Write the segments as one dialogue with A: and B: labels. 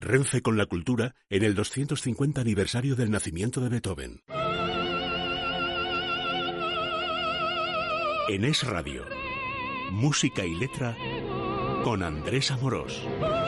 A: Renfe con la cultura en el 250 aniversario del nacimiento de Beethoven. En Es Radio, música y letra con Andrés Amorós.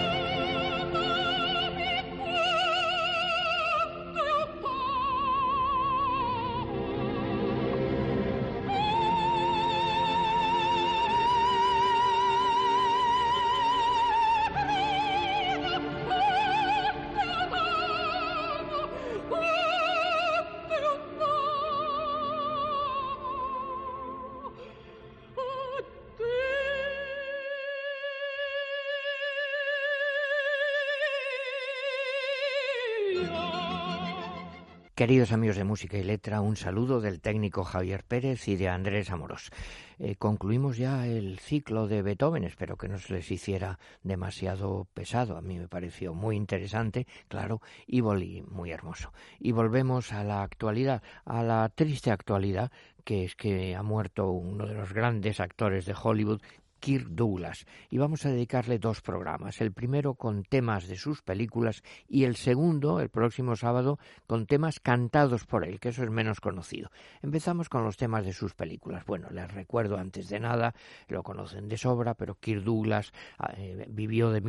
B: Queridos amigos de Música y Letra, un saludo del técnico Javier Pérez y de Andrés Amorós. Concluimos ya el ciclo de Beethoven, espero que no se les hiciera demasiado pesado, a mí me pareció muy interesante, claro, y muy hermoso. Y volvemos a la actualidad, a la triste actualidad, que es que ha muerto uno de los grandes actores de Hollywood, Kirk Douglas, y vamos a dedicarle 2 programas, el primero con temas de sus películas y el segundo, el próximo sábado, con temas cantados por él, que eso es menos conocido. Empezamos con los temas de sus películas. Bueno, les recuerdo antes de nada, lo conocen de sobra, pero Kirk Douglas vivió de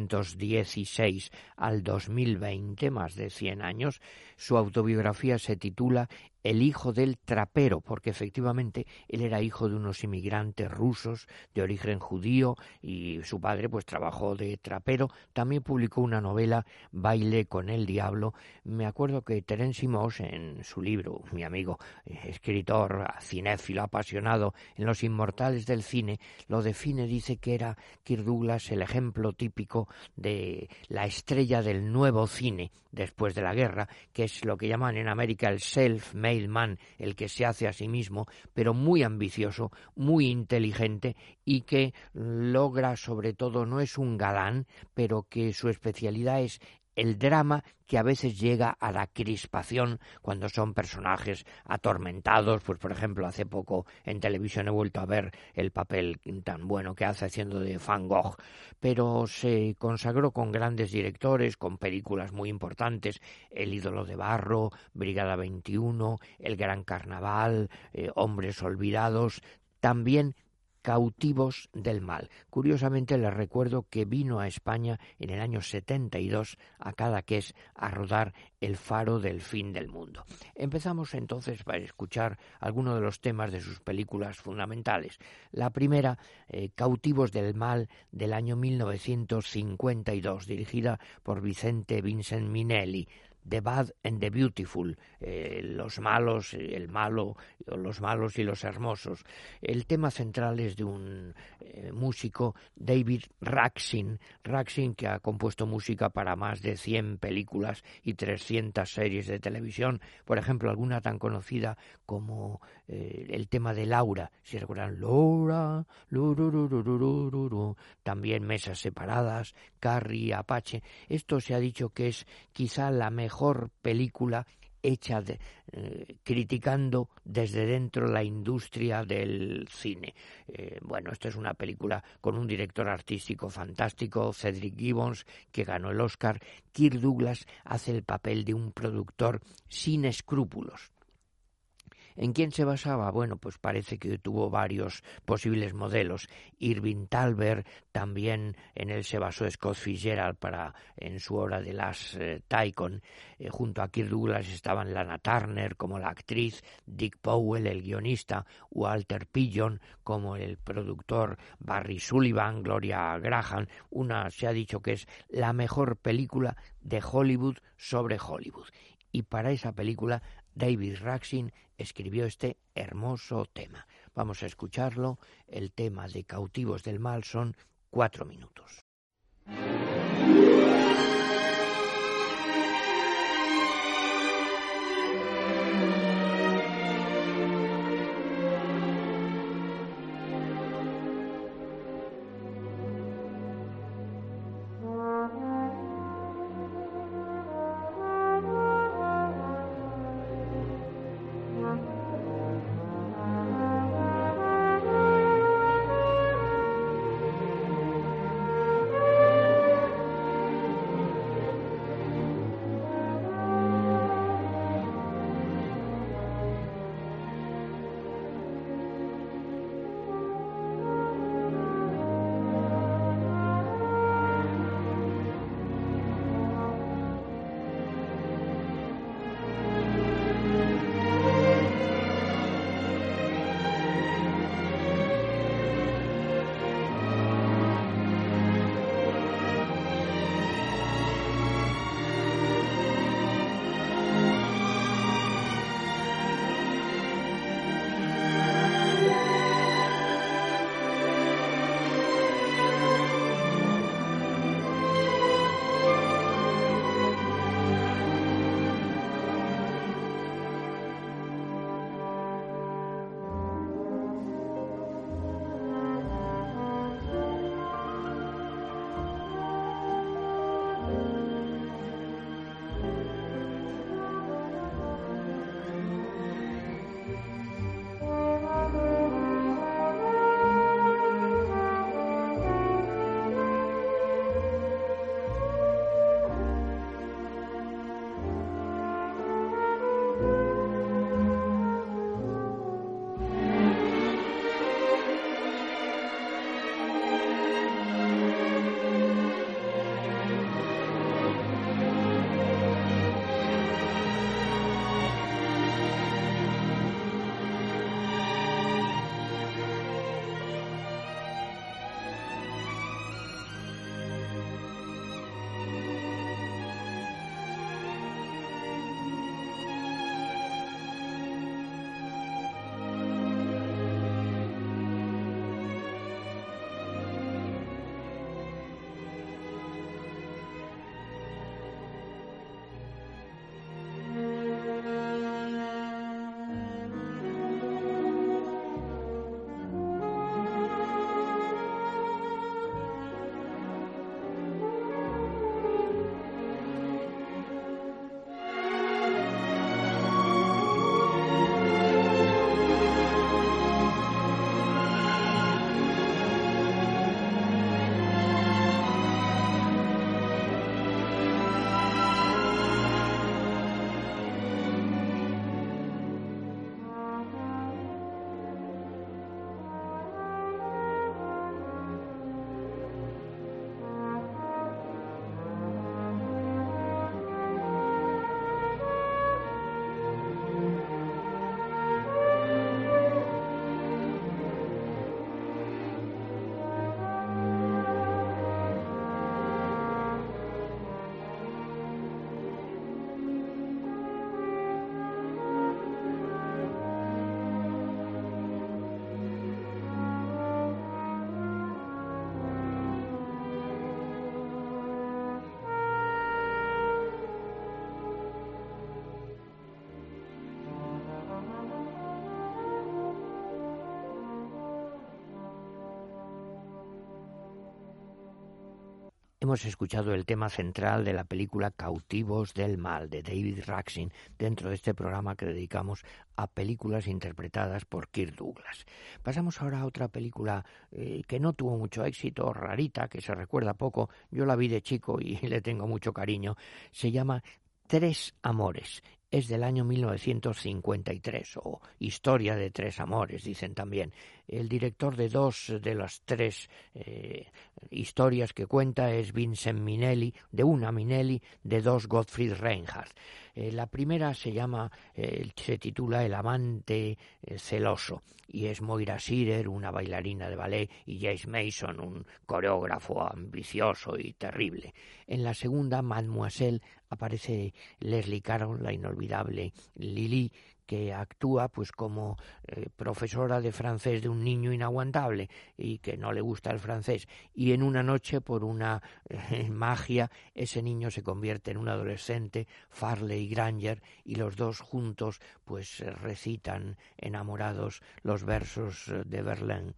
B: 1916 al 2020, más de 100 años. Su autobiografía se titula El hijo del trapero, porque efectivamente él era hijo de unos inmigrantes rusos de origen judío y su padre pues trabajó de trapero. También publicó una novela, Baile con el diablo. Me acuerdo que Terence Moss, en su libro, mi amigo, escritor, cinéfilo, apasionado en Los inmortales del cine, lo define, dice que era Kirk Douglas el ejemplo típico de la estrella del nuevo cine después de la guerra, que es lo que llaman en América el self-made man, el que se hace a sí mismo, pero muy ambicioso, muy inteligente y que logra, sobre todo, no es un galán, pero que su especialidad es el drama, que a veces llega a la crispación cuando son personajes atormentados. Pues por ejemplo, hace poco en televisión he vuelto a ver el papel tan bueno que hace haciendo de Van Gogh, pero se consagró con grandes directores, con películas muy importantes, El ídolo de barro, Brigada 21, El gran carnaval, Hombres olvidados, también Cautivos del mal. Curiosamente les recuerdo que vino a España en el año 72 a Cadaqués a rodar El faro del fin del mundo. Empezamos entonces para escuchar algunos de los temas de sus películas fundamentales. La primera, Cautivos del mal, del año 1952, dirigida por Vincent Minnelli. The Bad and the Beautiful, los malos, el malo, los malos y los hermosos. El tema central es de un músico, David Raksin, que ha compuesto música para más de 100 películas y 300 series de televisión. Por ejemplo, alguna tan conocida como el tema de Laura, si recuerdan, Laura, también Mesas separadas, Carrie, Apache. Esto se ha dicho que es quizá la mejor película hecha criticando desde dentro la industria del cine. Bueno, esta es una película con un director artístico fantástico, Cedric Gibbons, que ganó el Oscar. Kirk Douglas hace el papel de un productor sin escrúpulos. ¿En quién se basaba? Bueno, pues parece que tuvo varios posibles modelos. Irving Thalberg, también en él se basó Scott Fitzgerald en su obra de Last Tycoon. Junto a Kirk Douglas estaban Lana Turner como la actriz, Dick Powell, el guionista, Walter Pidgeon como el productor, Barry Sullivan, Gloria Graham. Se ha dicho que es la mejor película de Hollywood sobre Hollywood. Y para esa película David Raksin escribió este hermoso tema. Vamos a escucharlo. El tema de Cautivos del mal son 4 minutos. Hemos escuchado el tema central de la película Cautivos del Mal, de David Raksin, dentro de este programa que dedicamos a películas interpretadas por Kirk Douglas. Pasamos ahora a otra película que no tuvo mucho éxito, rarita, que se recuerda poco. Yo la vi de chico y le tengo mucho cariño. Se llama Tres Amores. Es del año 1953, o Historia de Tres Amores, dicen también. El director de dos de las tres historias que cuenta es Vincent Minnelli, de una Minnelli, de dos Gottfried Reinhardt. La primera se titula El amante celoso, y es Moira Shearer, una bailarina de ballet, y James Mason, un coreógrafo ambicioso y terrible. En la segunda, Mademoiselle, aparece Leslie Caron, la inolvidable Lily, que actúa pues como profesora de francés de un niño inaguantable y que no le gusta el francés, y en una noche, por una magia, ese niño se convierte en un adolescente, Farley Granger, y los dos juntos pues recitan enamorados los versos de Verlaine.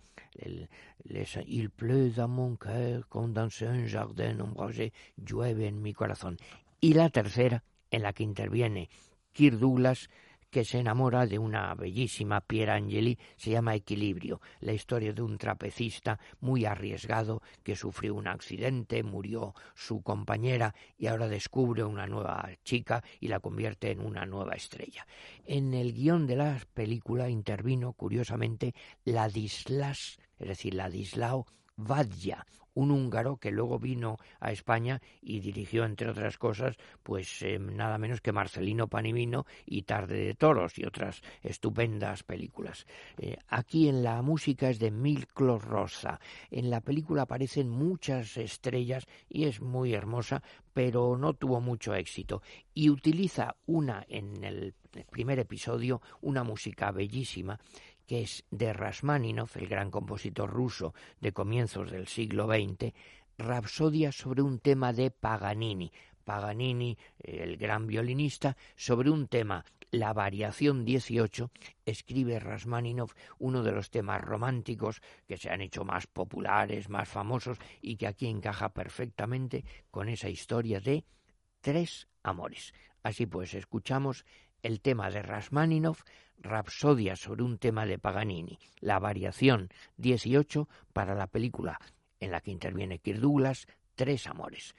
B: Il pleut dans mon cœur comme dans un jardin ombragé, llueve en mi corazón. Y la tercera, en la que interviene Kirk Douglas, que se enamora de una bellísima Piera Angeli, se llama Equilibrio, la historia de un trapecista muy arriesgado que sufrió un accidente, murió su compañera y ahora descubre una nueva chica y la convierte en una nueva estrella. En el guión de la película intervino, curiosamente, Ladislas, es decir, Ladislao Vadja, un húngaro que luego vino a España y dirigió, entre otras cosas, pues nada menos que Marcelino Panivino y Tarde de Toros y otras estupendas películas. Aquí en la música es de Miklos Rozsa. En la película aparecen muchas estrellas y es muy hermosa, pero no tuvo mucho éxito. Y utiliza en el primer episodio, una música bellísima, que es de Rachmaninoff, el gran compositor ruso de comienzos del siglo XX, Rapsodia sobre un tema de Paganini. Paganini, el gran violinista, sobre un tema, la variación 18, escribe Rachmaninoff uno de los temas románticos que se han hecho más populares, más famosos, y que aquí encaja perfectamente con esa historia de tres amores. Así pues, escuchamos el tema de Rachmaninoff, Rapsodia sobre un tema de Paganini, la variación 18 para la película en la que interviene Kirk Douglas, Tres Amores.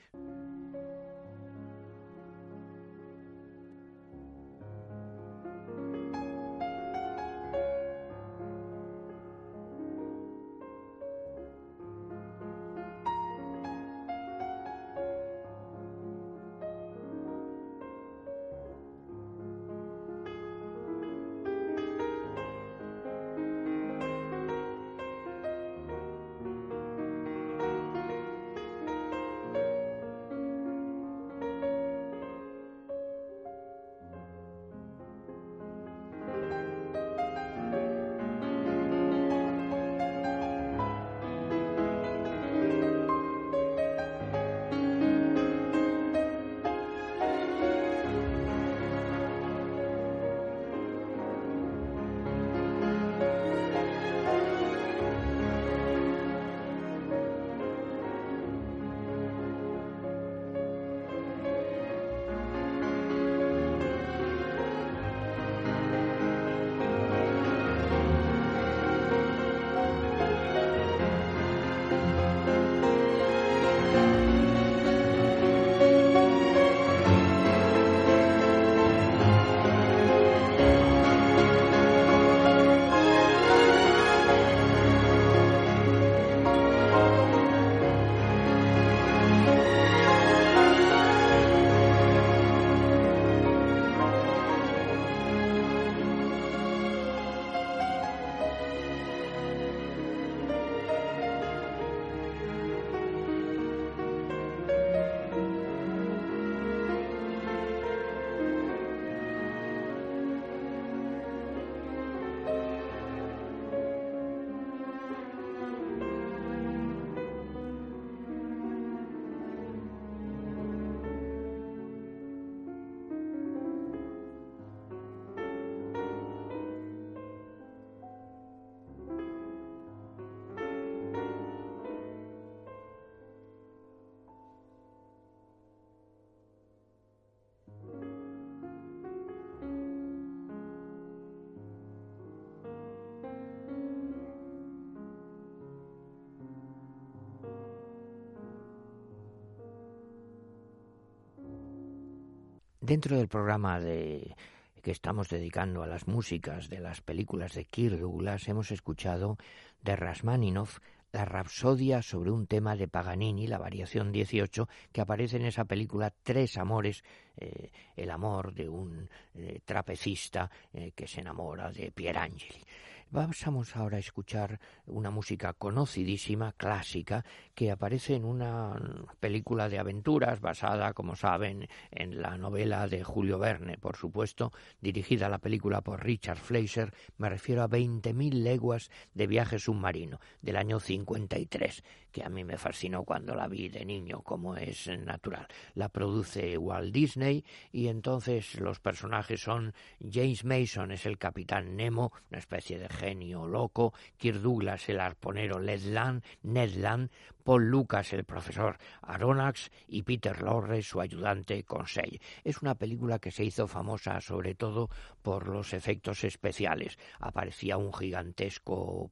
B: Dentro del programa que estamos dedicando a las músicas de las películas de Kirk Douglas, hemos escuchado de Rachmaninoff la Rapsodia sobre un tema de Paganini, la variación 18, que aparece en esa película Tres amores, el amor de un trapecista que se enamora de Pierangeli. Vamos ahora a escuchar una música conocidísima, clásica, que aparece en una película de aventuras basada, como saben, en la novela de Julio Verne, por supuesto, dirigida la película por Richard Fleischer. Me refiero a 20.000 leguas de viaje submarino, del año 53, que a mí me fascinó cuando la vi de niño, como es natural. La produce Walt Disney y entonces los personajes son James Mason, es el capitán Nemo, una especie de genio loco, Kirk Douglas, el arponero Ned Land, Paul Lucas, el profesor Aronnax, y Peter Lorre, su ayudante Conseil. Es una película que se hizo famosa sobre todo por los efectos especiales. Aparecía un gigantesco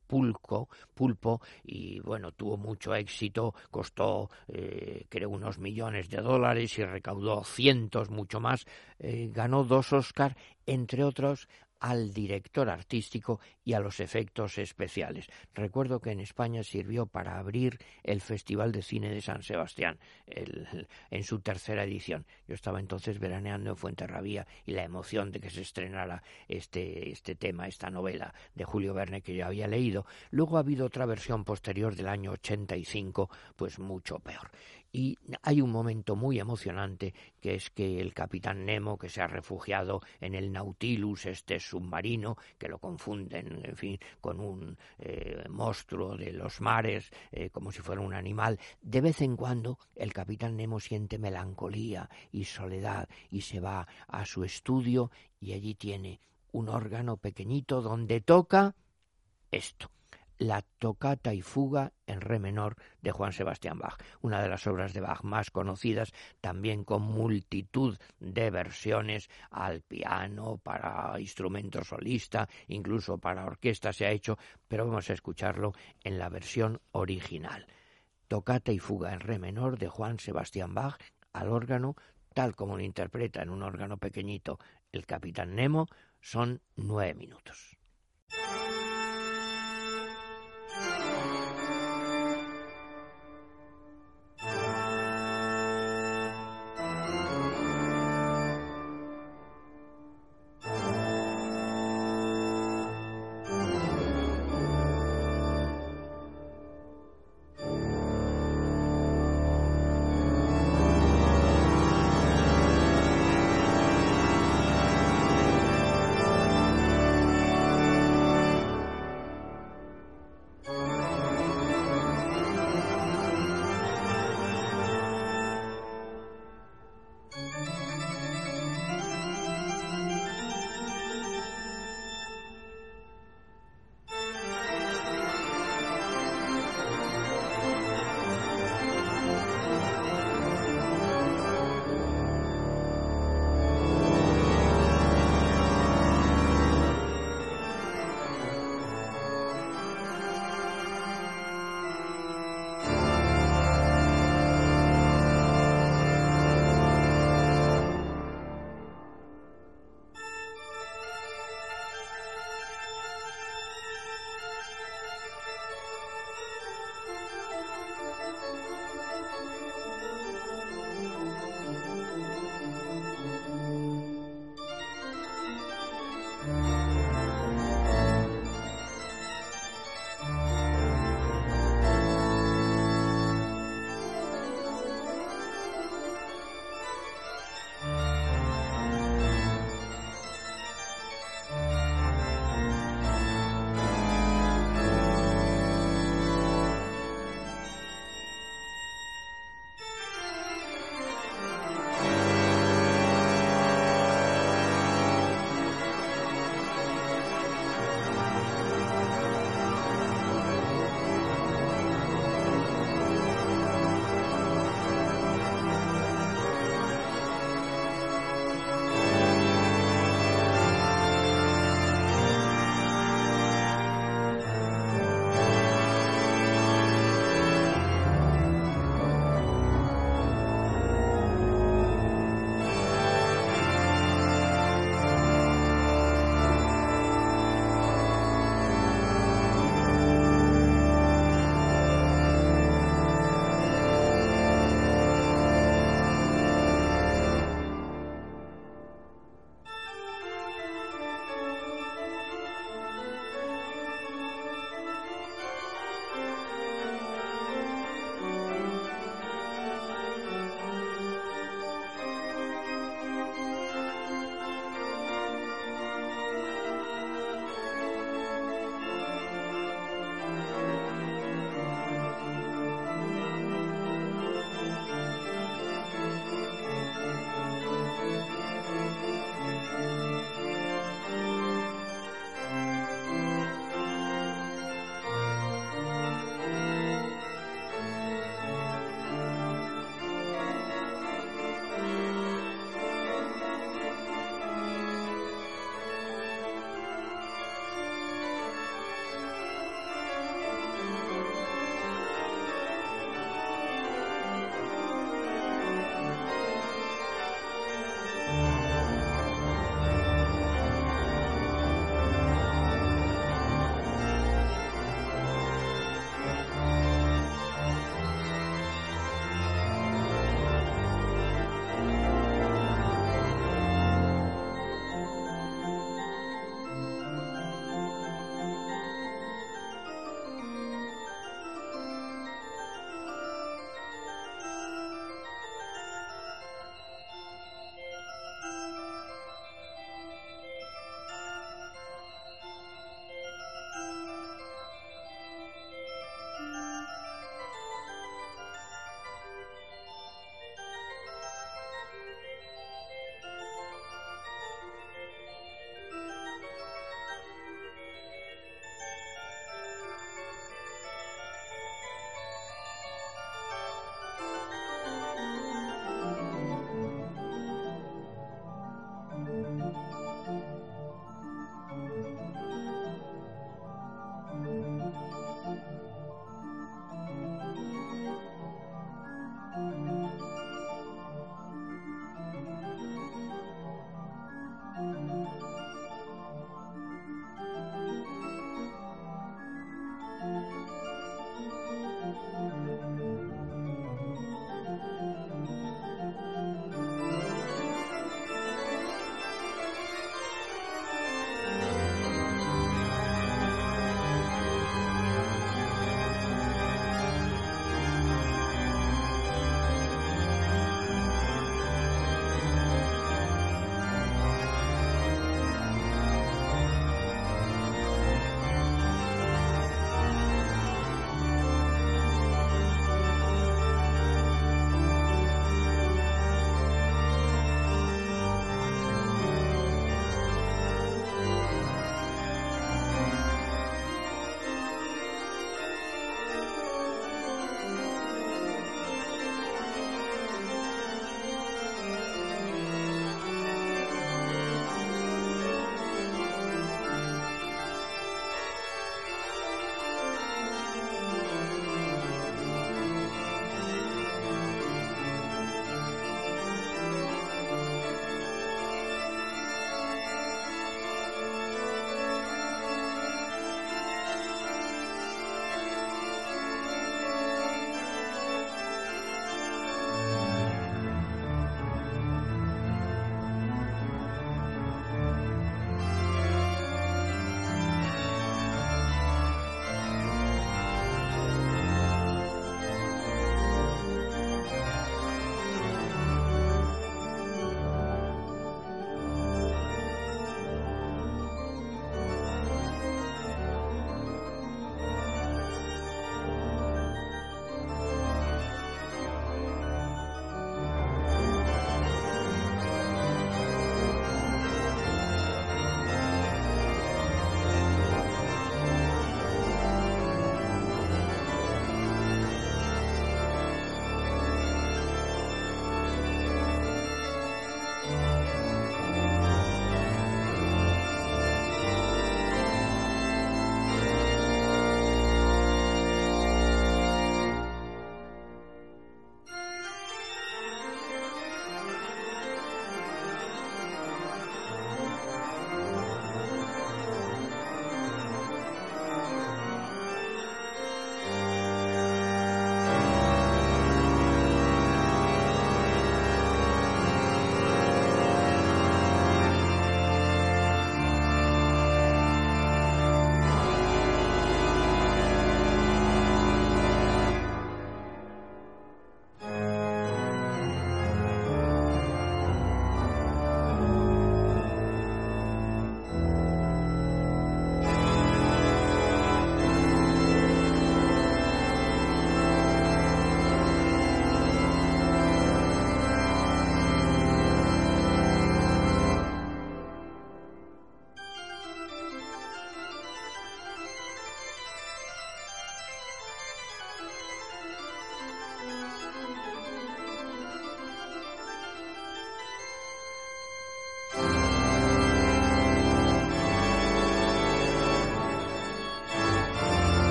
B: pulpo y bueno, tuvo mucho éxito, costó creo unos millones de dólares y recaudó cientos, mucho más. Ganó 2 Oscar, entre otros al director artístico y a los efectos especiales. Recuerdo que en España sirvió para abrir el Festival de Cine de San Sebastián en su 3ª edición. Yo estaba entonces veraneando en Fuenterrabía y la emoción de que se estrenara este tema, esta novela de Julio Verne que yo había leído. Luego ha habido otra versión posterior del año 85, pues mucho peor. Y hay un momento muy emocionante, que es que el capitán Nemo, que se ha refugiado en el Nautilus, este submarino, que lo confunden, en fin, con un monstruo de los mares, como si fuera un animal, de vez en cuando el capitán Nemo siente melancolía y soledad y se va a su estudio y allí tiene un órgano pequeñito donde toca esto: la Toccata y Fuga en re menor de Juan Sebastián Bach, una de las obras de Bach más conocidas, también con multitud de versiones al piano, para instrumento solista, incluso para orquesta se ha hecho, pero vamos a escucharlo en la versión original. Toccata y Fuga en re menor de Juan Sebastián Bach, al órgano, tal como lo interpreta en un órgano pequeñito el capitán Nemo. Son 9 minutos.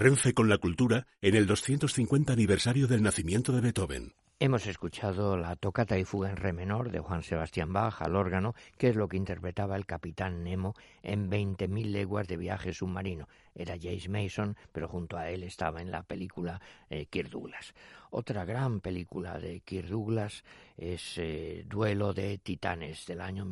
A: Renfe con la cultura en el 250 aniversario del nacimiento de Beethoven.
B: Hemos escuchado la tocata y fuga en re menor de Juan Sebastián Bach al órgano, que es lo que interpretaba el capitán Nemo en 20.000 leguas de viaje submarino. Era James Mason, pero junto a él estaba en la película Kirk Douglas. Otra gran película de Kirk Douglas es Duelo de Titanes, del año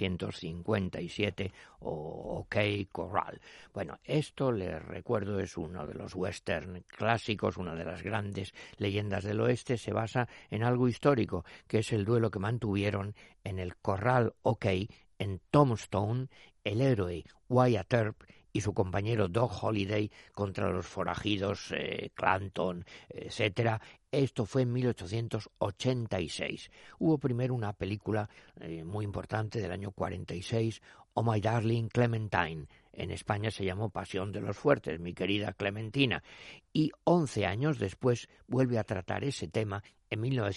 B: 1957, o OK Corral. Bueno, esto, les recuerdo, es uno de los western clásicos, una de las grandes leyendas del oeste. Se basa en algo histórico, que es el duelo que mantuvieron en el Corral OK en Tombstone el héroe Wyatt Earp y su compañero Doc Holliday contra los forajidos Clanton, etcétera. Esto fue en 1886. Hubo primero una película muy importante del año 46, Oh My Darling Clementine. En España se llamó Pasión de los Fuertes, mi querida Clementina. Y 11 años después vuelve a tratar ese tema en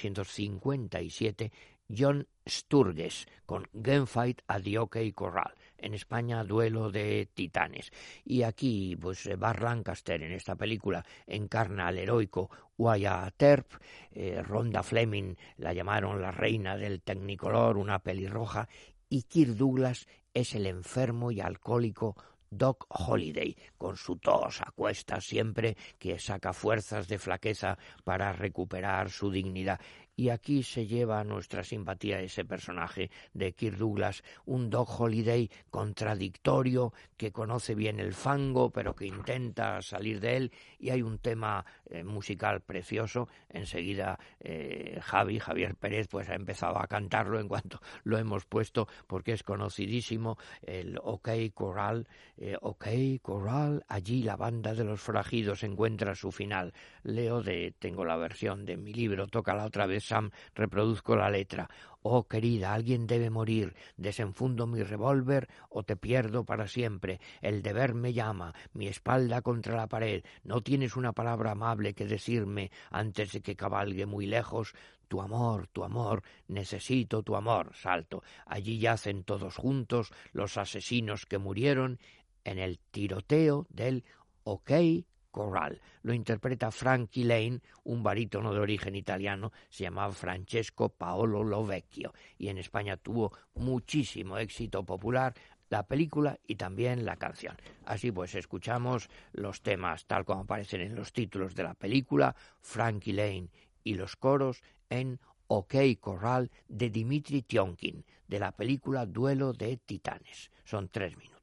B: 1957 John Sturges con Gunfight at the OK Corral. En España, Duelo de Titanes. Y aquí, pues, Burt Lancaster en esta película encarna al heroico Wyatt Earp. Rhonda Fleming la llamaron la reina del Technicolor, una pelirroja. Y Kirk Douglas es el enfermo y alcohólico Doc Holliday, con su tos a cuestas siempre, que saca fuerzas de flaqueza para recuperar su dignidad. Y aquí se lleva nuestra simpatía ese personaje de Kirk Douglas, un Doc Holliday contradictorio, que conoce bien el fango, pero que intenta salir de él, y hay un tema musical precioso. Enseguida Javier Pérez pues ha empezado a cantarlo en cuanto lo hemos puesto, porque es conocidísimo, el OK Corral. OK Corral, allí la banda de los forajidos encuentra su final. Tengo la versión de mi libro, tócala otra vez, Sam, reproduzco la letra. Oh, querida, alguien debe morir, desenfundo mi revólver o te pierdo para siempre. El deber me llama, mi espalda contra la pared. No tienes una palabra amable que decirme antes de que cabalgue muy lejos. Tu amor, necesito tu amor. Salto. Allí yacen todos juntos los asesinos que murieron en el tiroteo del OK Corral. Lo interpreta Frankie Lane, un barítono de origen italiano, se llamaba Francesco Paolo Lovecchio, y en España tuvo muchísimo éxito popular la película y también la canción. Así pues, escuchamos los temas tal como aparecen en los títulos de la película, Frankie Lane y los coros en OK Corral de Dimitri Tiomkin, de la película Duelo de Titanes. Son 3 minutos.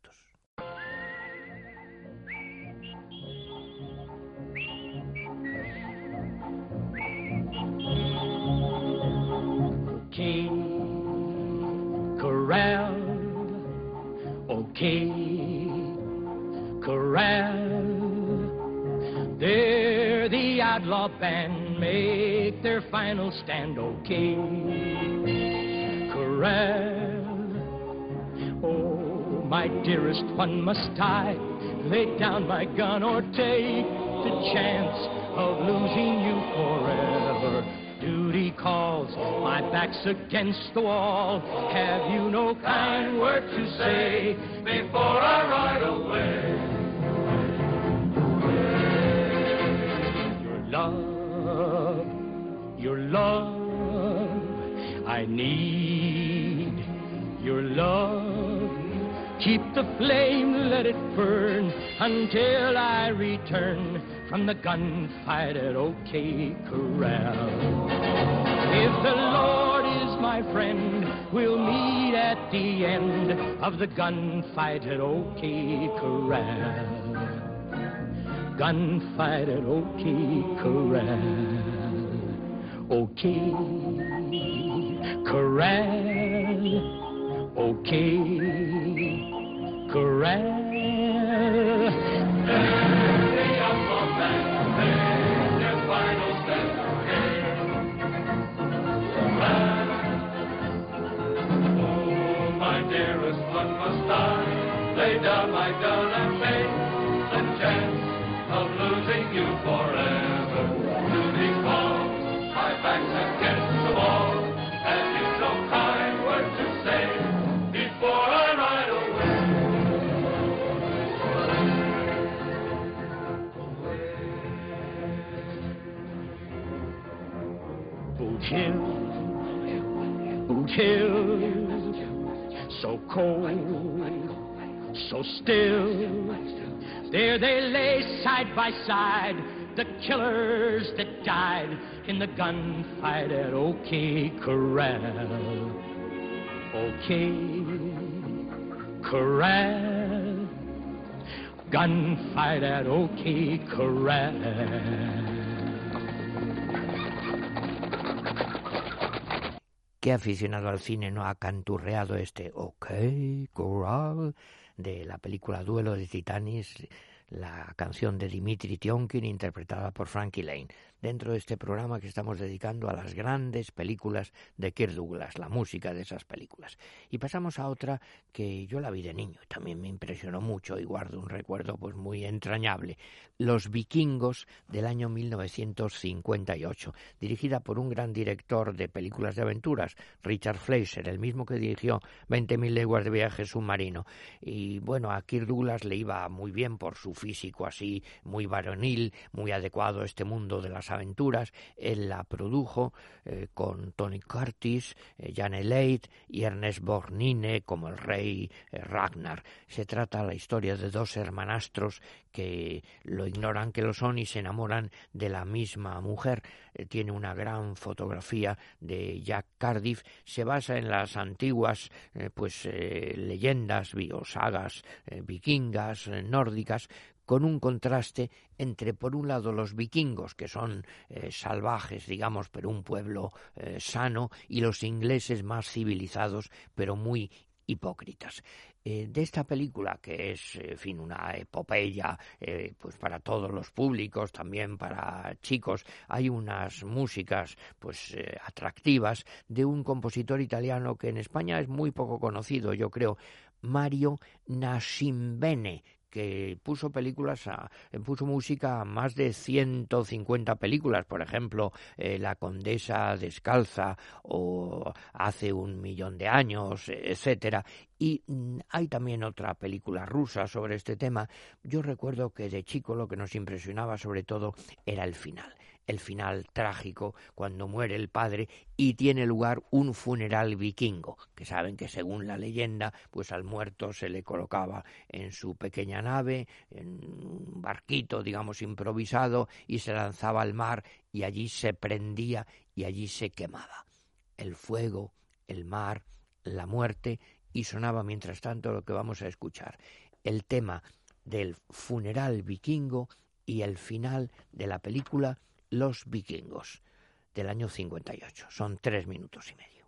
C: OK Corral, OK Corral. There the outlaw band make their final stand. OK Corral. Oh, my dearest one, must I lay down my gun or take the chance of losing you forever? Duty calls, my back's against the wall. Have you no kind word to say before I ride away? Your love, I need your love. Keep the flame, let it burn until I return from the gunfight at OK Corral. If the Lord is my friend, we'll meet at the end of the gunfight at OK Corral. Gunfight at OK Corral. OK Corral. OK Corral. Lay down my gun and face the chance of losing you forever. Duty calls, my back's against the wall, and you've no kind word to say before I ride away. Away, Root hills, so cold, so still. There they lay side by side, the killers that died in the gunfight at OK Corral. OK Corral, gunfight at OK Corral.
B: ¿Qué aficionado al cine no ha canturreado este OK Corral de la película Duelo de Titanes, la canción de Dimitri Tiomkin interpretada por Frankie Lane, dentro de este programa que estamos dedicando a las grandes películas de Kirk Douglas, la música de esas películas? Y pasamos a otra que yo la vi de niño y también me impresionó mucho y guardo un recuerdo pues muy entrañable, Los Vikingos del año 1958, dirigida por un gran director de películas de aventuras, Richard Fleischer, el mismo que dirigió 20.000 leguas de viaje submarino. Y bueno, a Kirk Douglas le iba muy bien por su físico así muy varonil, muy adecuado a este mundo de las aventuras. Él la produjo con Tony Curtis, Jane Leigh y Ernest Borgnine como el rey Ragnar. Se trata de la historia de dos hermanastros que lo ignoran que lo son y se enamoran de la misma mujer. Tiene una gran fotografía de Jack Cardiff. Se basa en las antiguas leyendas o sagas vikingas, nórdicas, con un contraste entre, por un lado, los vikingos, que son salvajes, digamos, pero un pueblo sano, y los ingleses más civilizados, pero muy hipócritas. De esta película, que es, en fin, una epopeya pues para todos los públicos, también para chicos, hay unas músicas pues atractivas de un compositor italiano que en España es muy poco conocido, yo creo, Mario Nascimbene, que puso música a más de 150 películas, por ejemplo, La Condesa Descalza o Hace 1.000.000 de años, etcétera. Y hay también otra película rusa sobre este tema. Yo recuerdo que de chico lo que nos impresionaba sobre todo era el final trágico, cuando muere el padre y tiene lugar un funeral vikingo, que saben que según la leyenda, pues al muerto se le colocaba en su pequeña nave, en un barquito, digamos, improvisado, y se lanzaba al mar y allí se prendía y allí se quemaba. El fuego, el mar, la muerte, y sonaba mientras tanto lo que vamos a escuchar, el tema del funeral vikingo y el final de la película Los Vikingos, del año 58. Son 3 minutos y medio.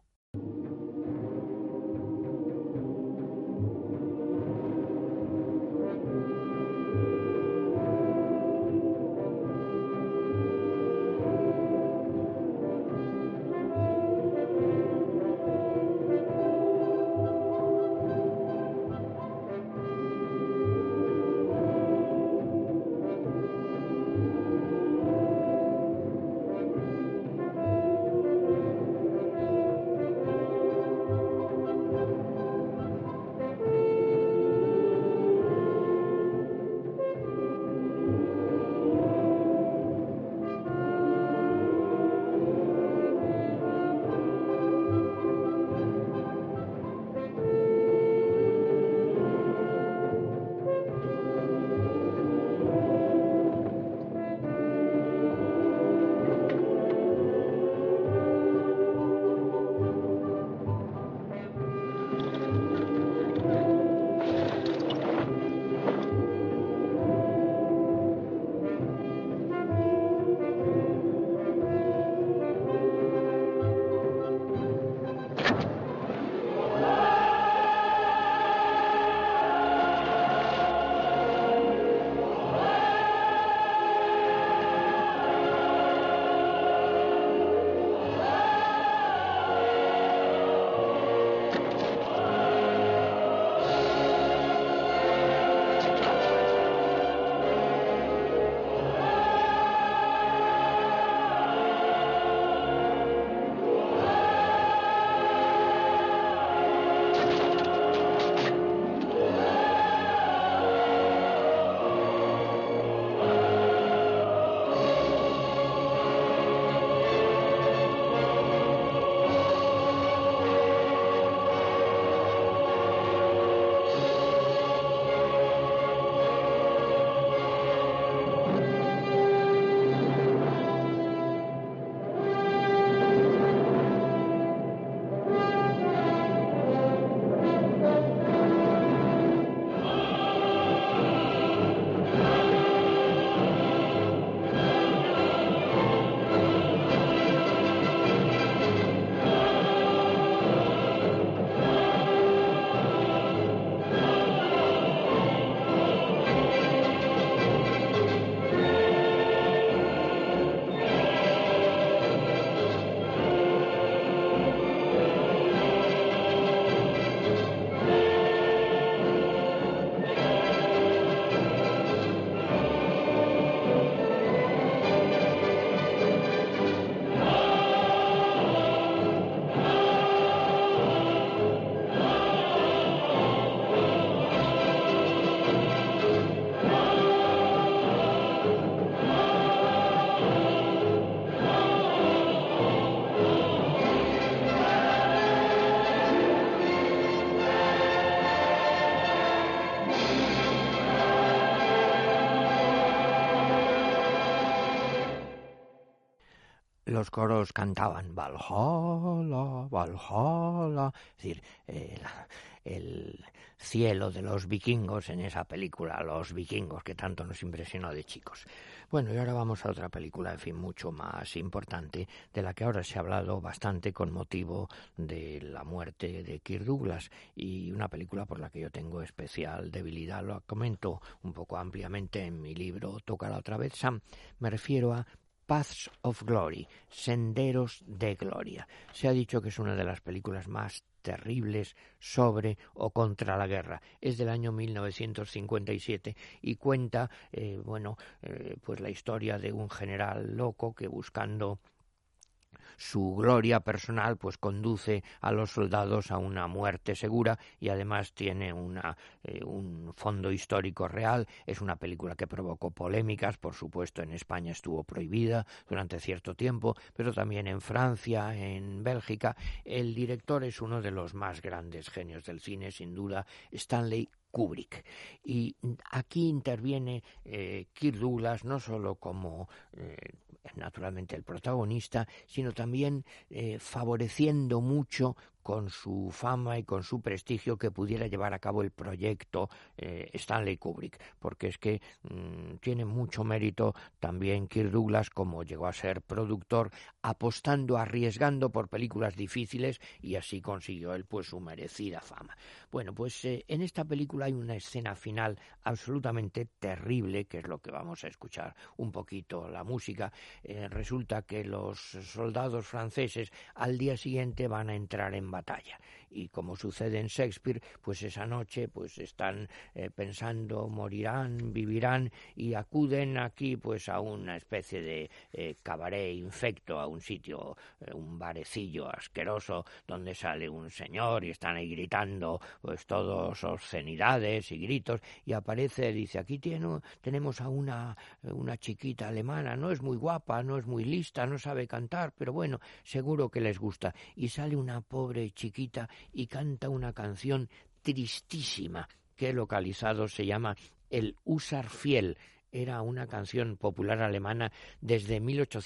B: los coros cantaban Valhalla, Valhalla, es decir, el cielo de los vikingos en esa película, Los Vikingos, que tanto nos impresionó de chicos. Bueno, y ahora vamos a otra película, en fin, mucho más importante, de la que ahora se ha hablado bastante con motivo de la muerte de Kirk Douglas, y una película por la que yo tengo especial debilidad. Lo comento un poco ampliamente en mi libro Tócala otra vez, Sam. Me refiero a Paths of Glory, Senderos de Gloria. Se ha dicho que es una de las películas más terribles sobre o contra la guerra. Es del año 1957 y cuenta, pues la historia de un general loco que, buscando su gloria personal, pues conduce a los soldados a una muerte segura, y además tiene un fondo histórico real. Es una película que provocó polémicas, por supuesto en España estuvo prohibida durante cierto tiempo, pero también en Francia, en Bélgica. El director es uno de los más grandes genios del cine, sin duda, Stanley Kubrick. Y aquí interviene Kirk Douglas no solo como naturalmente el protagonista, sino también favoreciendo mucho con su fama y con su prestigio que pudiera llevar a cabo el proyecto Stanley Kubrick, porque es que tiene mucho mérito también Kirk Douglas, como llegó a ser productor, apostando, arriesgando por películas difíciles, y así consiguió él pues su merecida fama. Bueno, pues en esta película hay una escena final absolutamente terrible, que es lo que vamos a escuchar un poquito la música. Resulta que los soldados franceses al día siguiente van a entrar en batalla, y como sucede en Shakespeare, pues esa noche pues están pensando morirán, vivirán, y acuden aquí pues a una especie de cabaret infecto, a un sitio, un barecillo asqueroso, donde sale un señor y están ahí gritando pues todos obscenidades y gritos, y aparece, dice, aquí tenemos a una chiquita alemana, no es muy guapa, no es muy lista, no sabe cantar, pero bueno, seguro que les gusta. Y sale una pobre chiquita y canta una canción tristísima que he localizado, se llama El Húsar Fiel. Era una canción popular alemana desde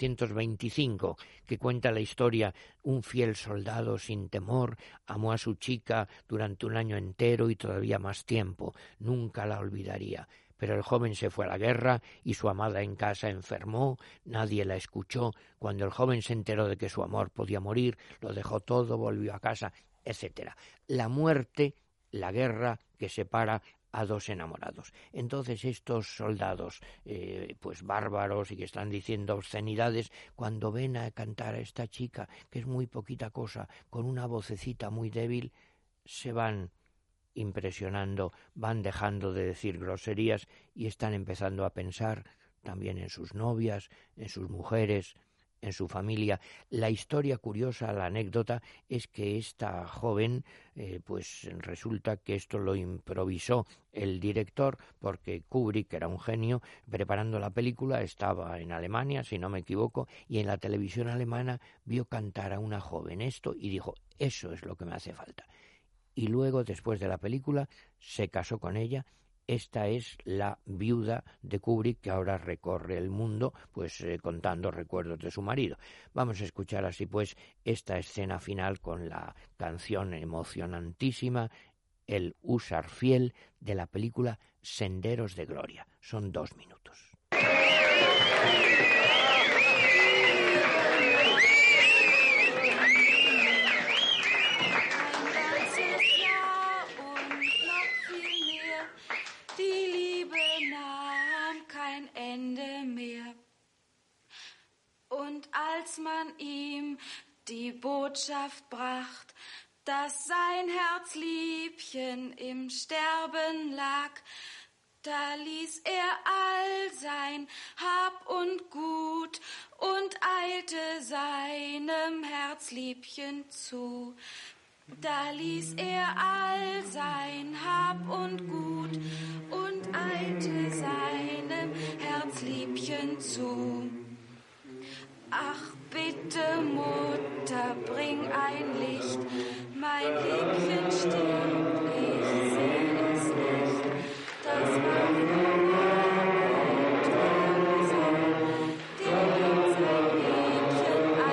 B: 1825 que cuenta la historia. Un fiel soldado sin temor amó a su chica durante un año entero y todavía más tiempo. Nunca la olvidaría. Pero el joven se fue a la guerra y su amada en casa enfermó, nadie la escuchó. Cuando el joven se enteró de que su amor podía morir, lo dejó todo, volvió a casa, etc. La muerte, la guerra que separa a dos enamorados. Entonces estos soldados pues bárbaros y que están diciendo obscenidades, cuando ven a cantar a esta chica, que es muy poquita cosa, con una vocecita muy débil, se van impresionando, van dejando de decir groserías y están empezando a pensar también en sus novias, en sus mujeres, en su familia. La historia curiosa, la anécdota, es que esta joven, pues resulta que esto lo improvisó el director, porque Kubrick era un genio. Preparando la película estaba en Alemania, si no me equivoco, y en la televisión alemana vio cantar a una joven esto y dijo, eso es lo que me hace falta. Y luego, después de la película, se casó con ella. Esta es la viuda de Kubrick, que ahora recorre el mundo pues contando recuerdos de su marido. Vamos a escuchar así pues esta escena final con la canción emocionantísima El Húsar Fiel, de la película Senderos de Gloria. Son 2 minutos.
D: Und als man ihm die Botschaft bracht, dass sein Herzliebchen im Sterben lag, da ließ er all sein Hab und Gut und eilte seinem Herzliebchen zu. Da ließ er all sein Hab und Gut und eilte seinem Herzliebchen zu. Ach bitte, Mutter, bring ein Licht, mein Liebchen stirbt, ich seh es nicht. Das war vorher ein Traum, den uns ein Mädchen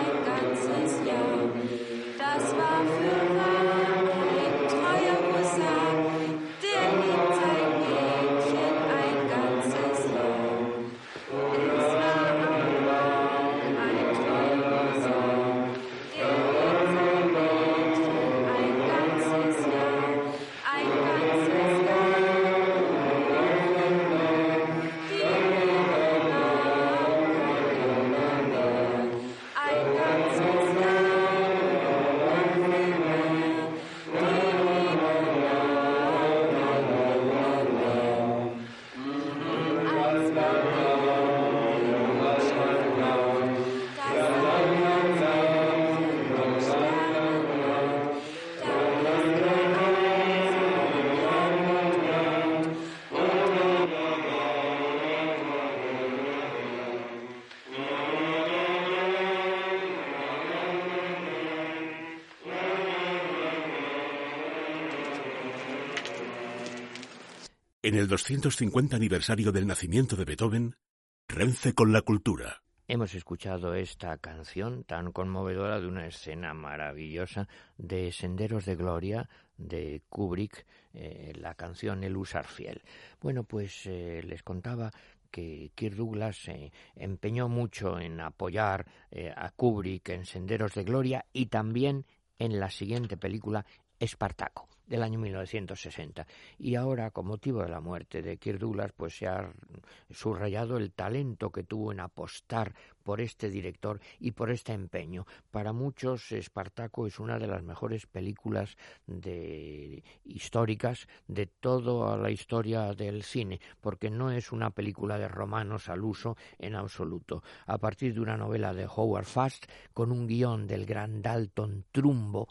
A: En el 250 aniversario del nacimiento de Beethoven, Renfe con la cultura.
B: Hemos escuchado esta canción tan conmovedora de una escena maravillosa de Senderos de Gloria de Kubrick, la canción El usar fiel. Bueno, pues les contaba que Kirk Douglas se empeñó mucho en apoyar a Kubrick en Senderos de Gloria y también en la siguiente película, Espartaco, del año 1960. Y ahora, con motivo de la muerte de Kirk Douglas, pues se ha subrayado el talento que tuvo en apostar por este director y por este empeño. Para muchos, Espartaco es una de las mejores películas históricas de toda la historia del cine, porque no es una película de romanos al uso en absoluto. A partir de una novela de Howard Fast, con un guión del gran Dalton Trumbo,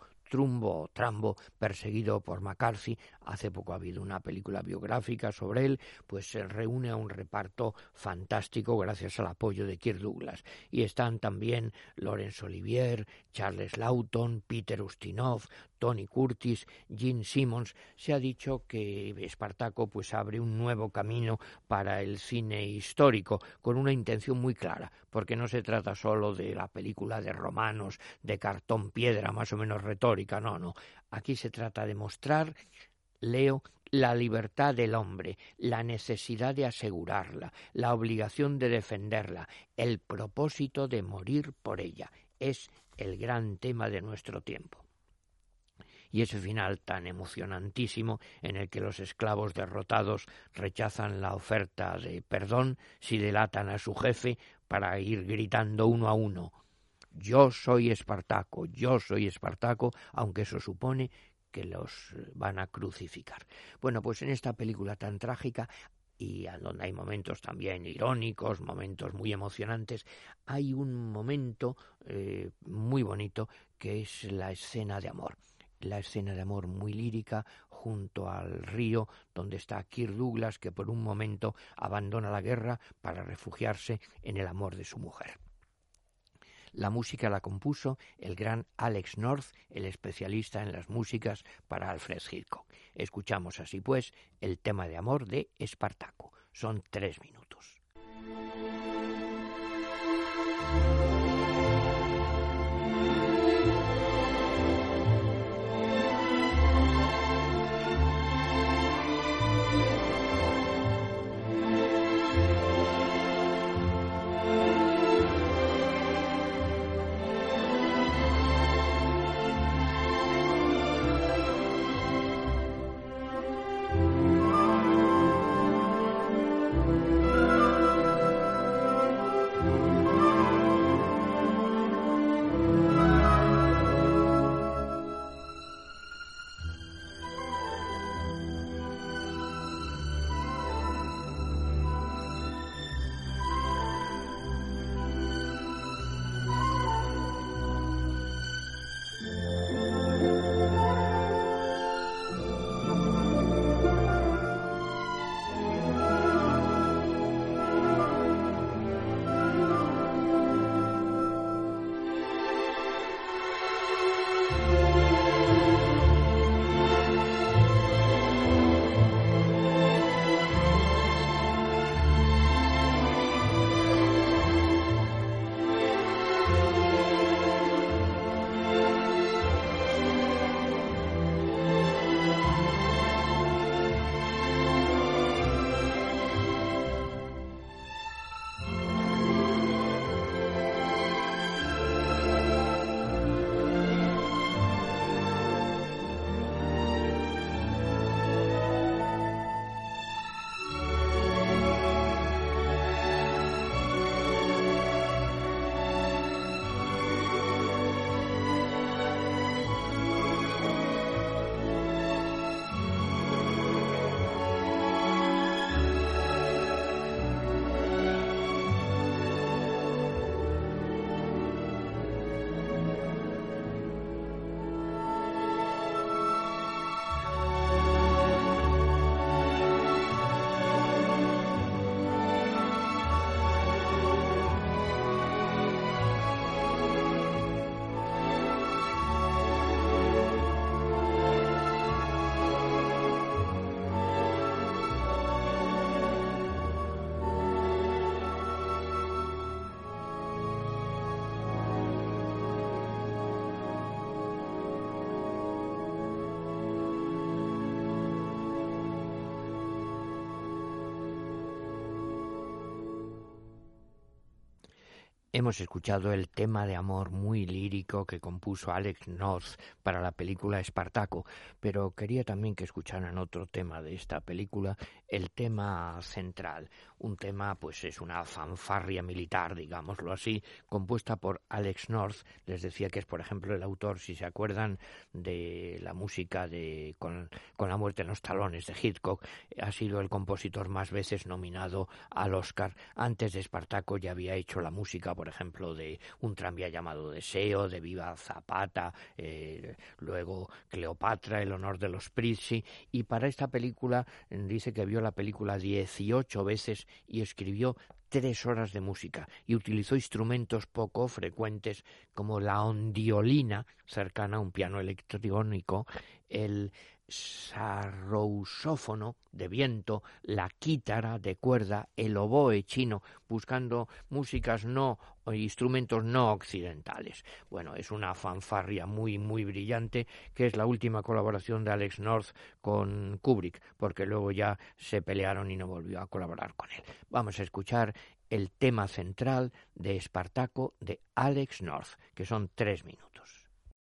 B: perseguido por McCarthy. Hace poco ha habido una película biográfica sobre él, pues se reúne a un reparto fantástico gracias al apoyo de Kirk Douglas. Y están también Laurence Olivier, Charles Laughton, Peter Ustinov, Tony Curtis, Gene Simmons. Se ha dicho que Espartaco pues abre un nuevo camino para el cine histórico, con una intención muy clara, porque no se trata solo de la película de romanos, de cartón piedra, más o menos retórica, no. Aquí se trata de mostrar, leo, la libertad del hombre, la necesidad de asegurarla, la obligación de defenderla, el propósito de morir por ella. Es el gran tema de nuestro tiempo. Y ese final tan emocionantísimo en el que los esclavos derrotados rechazan la oferta de perdón si delatan a su jefe para ir gritando uno a uno: yo soy Espartaco, aunque eso supone que los van a crucificar. Bueno, pues en esta película tan trágica, y donde hay momentos también irónicos, momentos muy emocionantes, hay un momento muy bonito que es la escena de amor. La escena de amor muy lírica junto al río, donde está Kirk Douglas, que por un momento abandona la guerra para refugiarse en el amor de su mujer. La música la compuso el gran Alex North, el especialista en las músicas para Alfred Hitchcock. Escuchamos así pues el tema de amor de Espartaco. Son 3 minutos. Hemos escuchado el tema de amor muy lírico que compuso Alex North para la película Espartaco, pero quería también que escucharan otro tema de esta película, el tema central. Un tema, pues es una fanfarria militar, digámoslo así, compuesta por Alex North. Les decía que es, por ejemplo, el autor, si se acuerdan, de la música de Con la muerte en los talones de Hitchcock. Ha sido el compositor más veces nominado al Oscar. Antes de Espartaco ya había hecho la música, por ejemplo, de Un tranvía llamado Deseo, de Viva Zapata, luego Cleopatra, El honor de los Prizzi, y para esta película dice que vio la película 18 veces y escribió 3 horas de música y utilizó instrumentos poco frecuentes como la ondiolina, cercana a un piano electrónico, el sarrousófono de viento, la quítara de cuerda, el oboe chino, buscando músicas instrumentos no occidentales. Bueno, es una fanfarria muy brillante, que es la última colaboración de Alex North con Kubrick, porque luego ya se pelearon y no volvió a colaborar con él. Vamos a escuchar el tema central de Espartaco de Alex North, que son 3 minutos.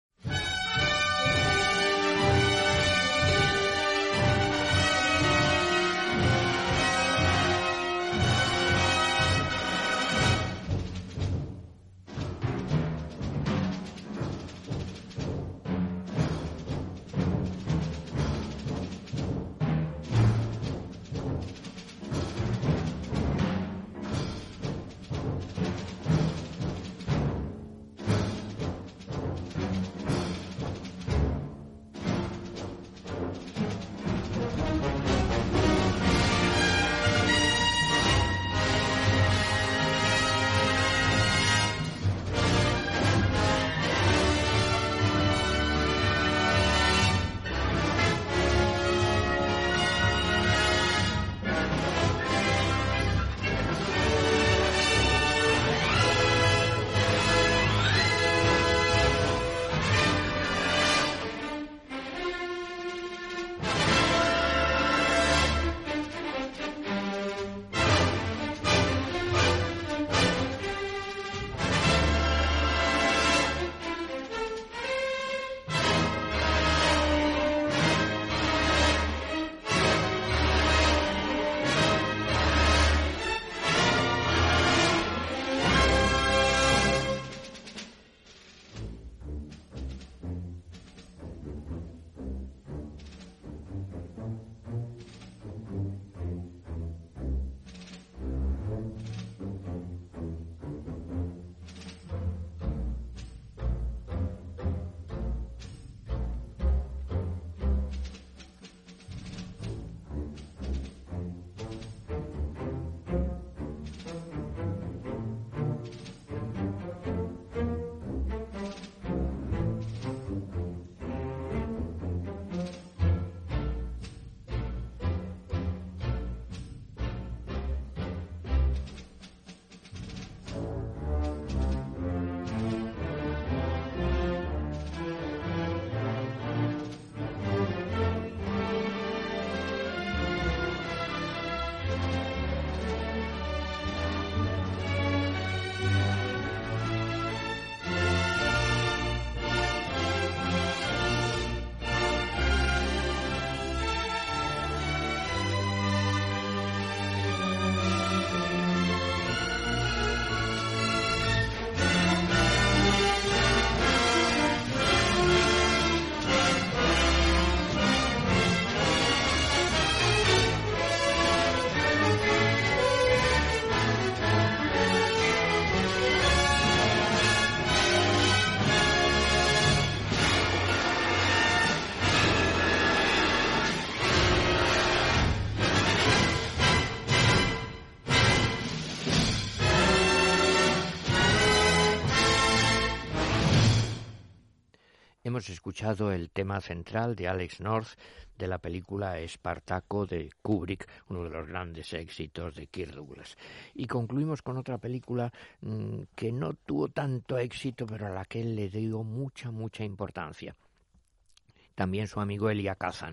B: Hemos escuchado el tema central de Alex North de la película Espartaco de Kubrick, uno de los grandes éxitos de Kirk Douglas. Y concluimos con otra película que no tuvo tanto éxito, pero a la que él le dio mucha importancia. También su amigo Elia Kazan,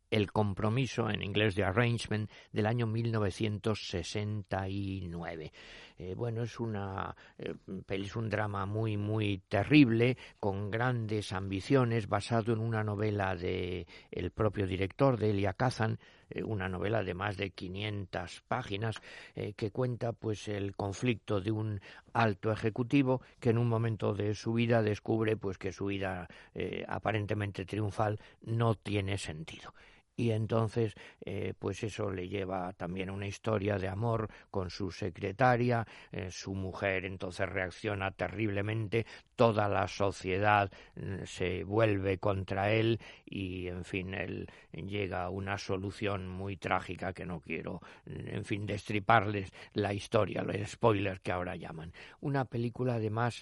B: El compromiso, en inglés The Arrangement, del año 1969. Bueno, es es un drama muy, muy terrible, con grandes ambiciones, basado en una novela de el propio director, de Elia Kazan, una novela de más de 500 páginas, que cuenta pues el conflicto de un alto ejecutivo que en un momento de su vida descubre pues que su vida aparentemente triunfal no tiene sentido. Y entonces, pues eso le lleva también a una historia de amor con su secretaria. Su mujer entonces reacciona terriblemente, toda la sociedad se vuelve contra él y, en fin, él llega a una solución muy trágica que no quiero, en fin, destriparles la historia, los spoilers que ahora llaman. Una película, además,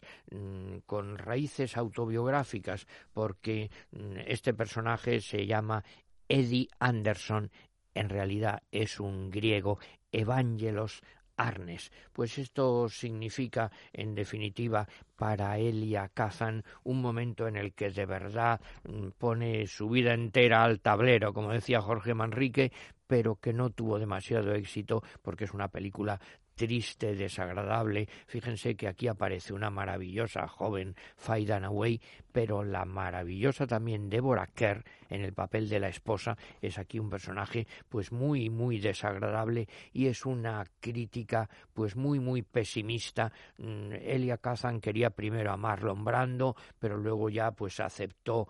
B: con raíces autobiográficas, porque este personaje se llama Eddie Anderson, en realidad es un griego, Evangelos Arnes. Pues esto significa, en definitiva, para Elia Kazan, un momento en el que de verdad pone su vida entera al tablero, como decía Jorge Manrique, pero que no tuvo demasiado éxito porque es una película triste, desagradable. Fíjense que aquí aparece una maravillosa joven Faye Dunaway, pero la maravillosa también Deborah Kerr en el papel de la esposa es aquí un personaje pues muy, muy desagradable, y es una crítica pues muy, muy pesimista. Elia Kazan quería primero a Marlon Brando, pero luego ya pues aceptó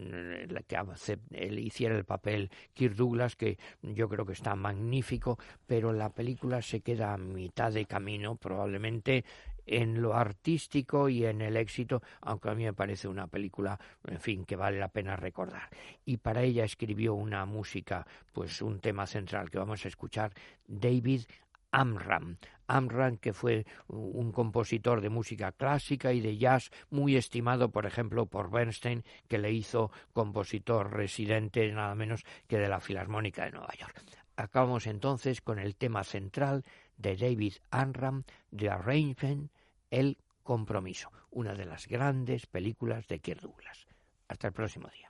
B: que él hiciera el papel Kirk Douglas, que yo creo que está magnífico, pero la película se queda a mitad de camino probablemente en lo artístico y en el éxito, aunque a mí me parece una película, en fin, que vale la pena recordar. Y para ella escribió una música, pues un tema central que vamos a escuchar, David Amram. Amram, que fue un compositor de música clásica y de jazz muy estimado, por ejemplo, por Bernstein, que le hizo compositor residente nada menos que de la Filarmónica de Nueva York. Acabamos entonces con el tema central de David Amram, The Arrangement, El compromiso, una de las grandes películas de Kirk Douglas. Hasta el próximo día.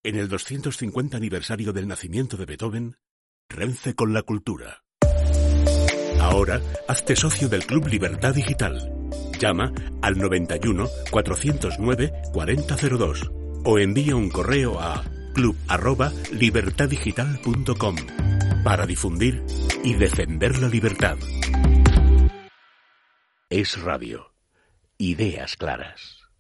A: En el 250 aniversario del nacimiento de Beethoven, Renfe con la cultura. Ahora, hazte socio del Club Libertad Digital. Llama al 91 409 4002 o envía un correo a club@libertaddigital.com para difundir y defender la libertad. Es Radio. Ideas claras.